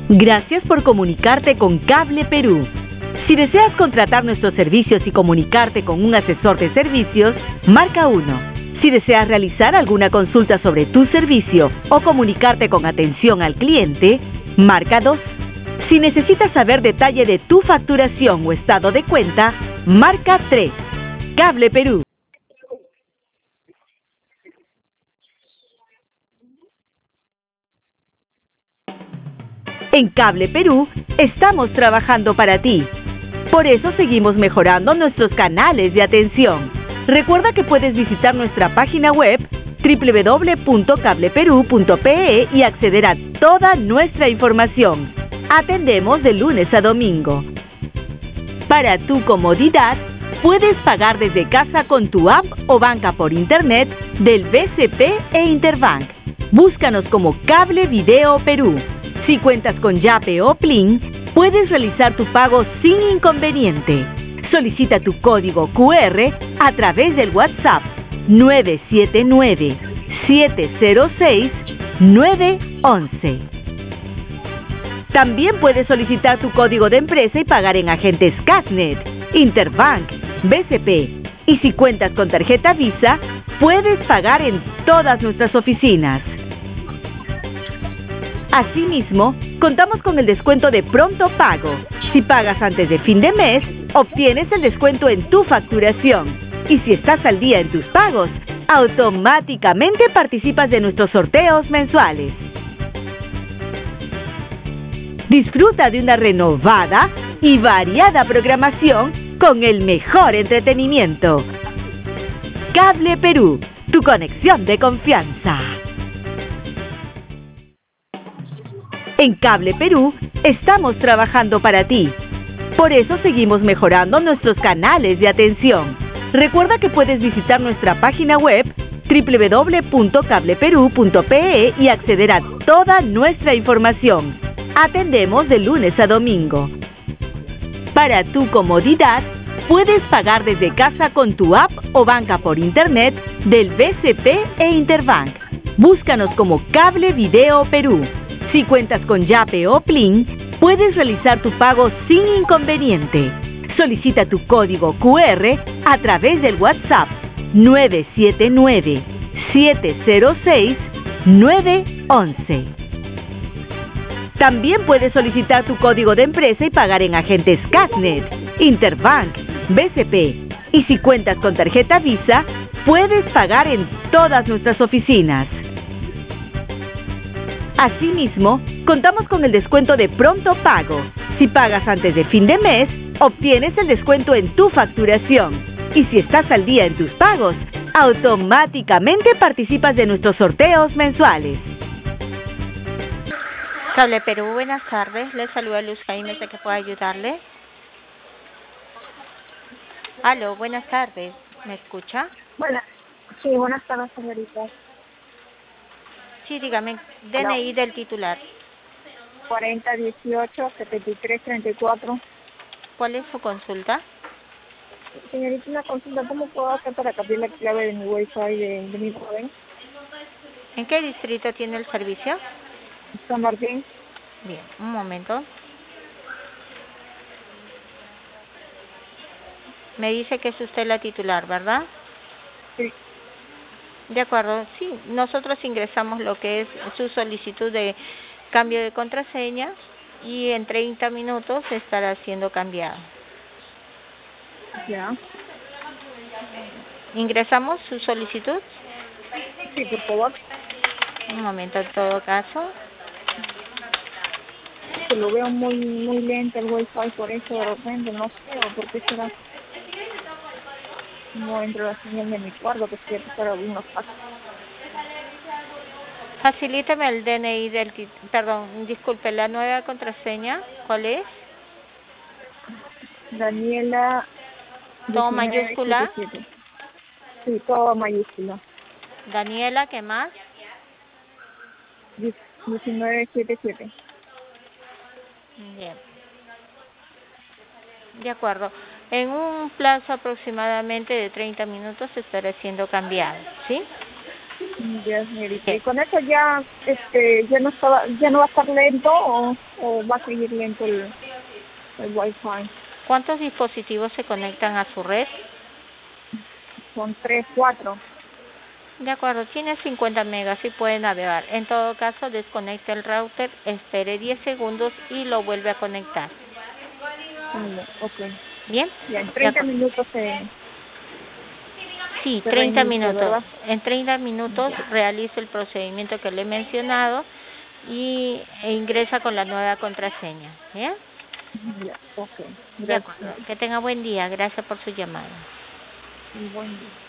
Gracias por comunicarte con Cable Perú. Si deseas contratar nuestros servicios y comunicarte con un asesor de servicios, marca 1. Si deseas realizar alguna consulta sobre tu servicio o comunicarte con atención al cliente, marca 2. Si necesitas saber detalle de tu facturación o estado de cuenta, marca 3. Cable Perú. En Cable Perú estamos trabajando para ti. Por eso seguimos mejorando nuestros canales de atención. Recuerda que puedes visitar nuestra página web www.cableperú.pe y acceder a toda nuestra información. Atendemos de lunes a domingo. Para tu comodidad, puedes pagar desde casa con tu app o banca por internet del BCP e Interbank. Búscanos como Cable Video Perú. Si cuentas con Yape o Plin, puedes realizar tu pago sin inconveniente. Solicita tu código QR a través del WhatsApp 979-706-911. También puedes solicitar tu código de empresa y pagar en agentes Casnet, Interbank, BCP. Y si cuentas con tarjeta Visa, puedes pagar en todas nuestras oficinas. Asimismo, contamos con el descuento de pronto pago. Si pagas antes de fin de mes, obtienes el descuento en tu facturación. Y si estás al día en tus pagos, automáticamente participas de nuestros sorteos mensuales. Disfruta de una renovada y variada programación con el mejor entretenimiento. Cable Perú, tu conexión de confianza. En Cable Perú estamos trabajando para ti. Por eso seguimos mejorando nuestros canales de atención. Recuerda que puedes visitar nuestra página web www.cableperú.pe y acceder a toda nuestra información. Atendemos de lunes a domingo. Para tu comodidad, puedes pagar desde casa con tu app o banca por internet del BCP e Interbank. Búscanos como Cable Video Perú. Si cuentas con Yape o Plin, puedes realizar tu pago sin inconveniente. Solicita tu código QR a través del WhatsApp 979-706-911. También puedes solicitar tu código de empresa y pagar en agentes Casnet, Interbank, BCP. Y si cuentas con tarjeta Visa, puedes pagar en todas nuestras oficinas. Asimismo, contamos con el descuento de pronto pago. Si pagas antes de fin de mes, obtienes el descuento en tu facturación. Y si estás al día en tus pagos, automáticamente participas de nuestros sorteos mensuales. Cable Perú, buenas tardes. Les saluda Luz Jaime, ¿de qué puedo ayudarle? Aló, buenas tardes. ¿Me escucha? Sí, buenas tardes, señorita. Sí, dígame, DNI del titular. 4018-7334. ¿Cuál es su consulta? Señorita, una consulta, ¿cómo puedo hacer para cambiar la clave de mi Wi-Fi de mi joven? ¿En qué distrito tiene el servicio? San Martín. Bien, un momento. Me dice que es usted la titular, ¿verdad? Sí. De acuerdo, sí. Nosotros ingresamos lo que es su solicitud de cambio de contraseña y en 30 minutos estará siendo cambiado. Ya. ¿Ingresamos su solicitud? Sí, por favor. Un momento, en todo caso. Que lo veo muy lento el Wi-Fi, por eso de repente, no sé, o por qué será. No entra la señal de mi cuarto, que quiero pasar algunos pasos. Facilíteme el DNI del perdón, disculpe, la nueva contraseña, ¿cuál es? Daniela. ¿Todo mayúscula? 1977. Sí, todo mayúscula. Daniela, ¿qué más? 1977. Bien. De acuerdo. En un plazo aproximadamente de 30 minutos estará siendo cambiado, ¿sí? Ya, señorita. Y con eso ya, ya no va a estar lento o va a seguir lento el Wi-Fi. ¿Cuántos dispositivos se conectan a su red? Son 3, 4. De acuerdo, tiene 50 megas y puede navegar. En todo caso, desconecte el router, espere 10 segundos y lo vuelve a conectar. Ok. ¿Bien? Ya, en 30 minutos Sí, se 30 reinicia, minutos. ¿verdad? En 30 minutos realice el procedimiento que le he mencionado e ingresa con la nueva contraseña. ¿Bien? Ya, ok. De acuerdo. Que tenga buen día. Gracias por su llamada. Buen día.